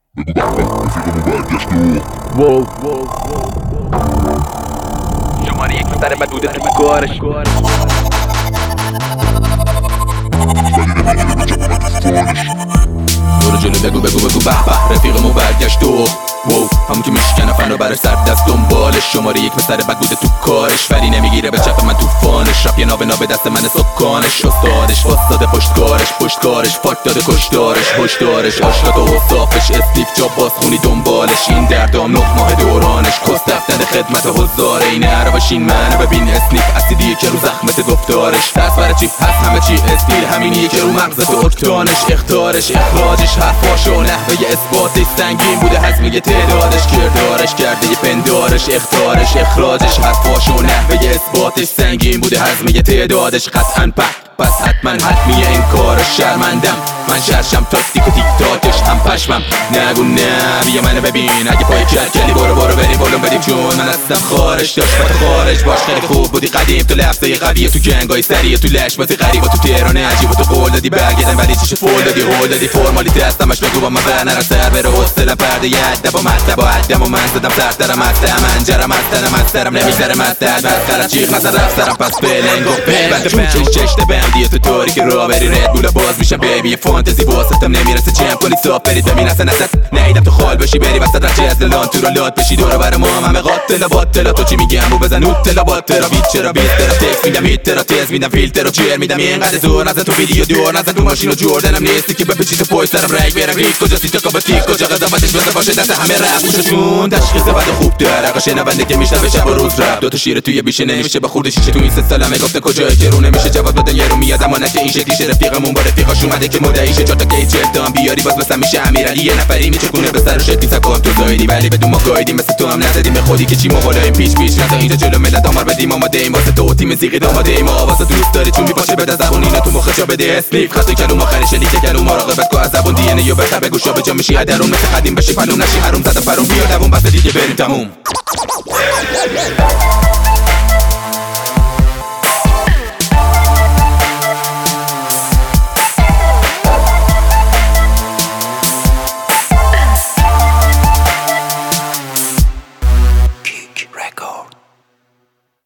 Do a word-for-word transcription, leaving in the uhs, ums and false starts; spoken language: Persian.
بگو بابا رفیقمو برگشت و واو واو واو شماره یک سر بد بوده تو کارش ولی نمیگیره به چپ اومد تو فانش. برو جلو بگو بگو بگو به به رفیقمو برگشت و واو همون که میشکنه فن رو برای سر دست دنبالش. شماره یک پسر بد بوده تو کارش ولی نمیگیره به چپ من تو فانش. رپ یه نابه نابه دست من سکانش. استادش واسطاده پشتکارش پشتکارش فاک داده کشتارش هشدارش آشقات و صافش استیف جاب باز خونی دنبالش. این دردام نه ماه دورانش کست رفتن خدمت حضار این عربشین منو ببین اسنیف اسیدیه که رو زخمت گفتارش. دست برای چی هست همه چی استیل همینیه که رو مغزت اکتانش. اختارش اخراجش حرفاش و نحوه اثباتش سنگین بوده حزمه تعدادش. کردارش کرده یه پندارش اختارش اخراجش حرفاش و نحوه اثباتش سنگین بوده حزمه تعدادش. قطعاً پک پس حتما حتمیه این کارش. شرمندم من شرشم تاکتیک و تیک تاکش هم پشمم نگو نه بیا منو ببین اگه پای کرکلی برو برو بریم بولم بریم چون من هستم خارش. داشت خارج باش خیلی خوب بودی قدیم تو لفظای قویه تو جنگای سریع تو لش بازی غریبا تو تهران عجیبا تو قول دادی برگردن ولی چیش فول دادی هول دادی فرمالیته هستمش بگو با من برنرم سر بره حسلم پرده یه عده با مطلب و عدم و من زدم سرترم هستم انجرم هستنم هسترم نمیگذرم هستد مسخرم چیخ نزد رفترم پس بلنگو بند چون چشت بندیه تو تاریک را بری رد بولا باز میشم بیبی فانتزی واسطم نمیرسه چم کنی صاف برید ببین اصلا ازت نیدم تو خال بشی بری وسط رچه از دلان تو رو لات بشی دور بر ما همه قاتل باطل تو چی میگم رو بزن اوتلا باطل بیت چرا بیت ترا تکس میدم هیت ترا تیز میدم فیلتر رو چیر میدم اینقدر زور نزن تو ویدیو دور نزن تو ماشین و جردنم نیستی که بپیچی تو پشت سرم رنگ برم ریک کجا سی تا کابا تیک کجا قضاوتش بزن باشه دست همه رفت گوششون تشخیص بد خوب داره آقا شنونده که میشنوه شب و روز رپ دو تا شیر توی بیشه نمیشه به خورد شیشه تو این سه سالمه گفته کجای که رو نمیشه جواب دادن یه رو میاد اما نه که این شکلیشه. رفیقمون با رفیقاش اومده که مدعیشه چهار تا گیت چلتام بیاری باز واسم میشه امیرعلی یه نفری میچکونه به سر و شکلی سکام تو زایدی ولی بدون ما گایدیم مثل تو هم نزدیم به خودی که چی ما بالا این پیچ پیچ نزا اینجا جلو ملت آمار بدیم آماده ایم واسه تو تیم زیقی داماده ایم آوازه دوست داری چون میپاشه بده زبون اینا تو مخ جا بده اسلیف خط کلوم آخری شلیک کلوم مراقبت کو از زبون دی ان یو بتا بگو شو به جا میشی درون مثل قدیم بشی پلوم نشی حروم زدم فرام بیا دووم بس دیگه بریم تموم.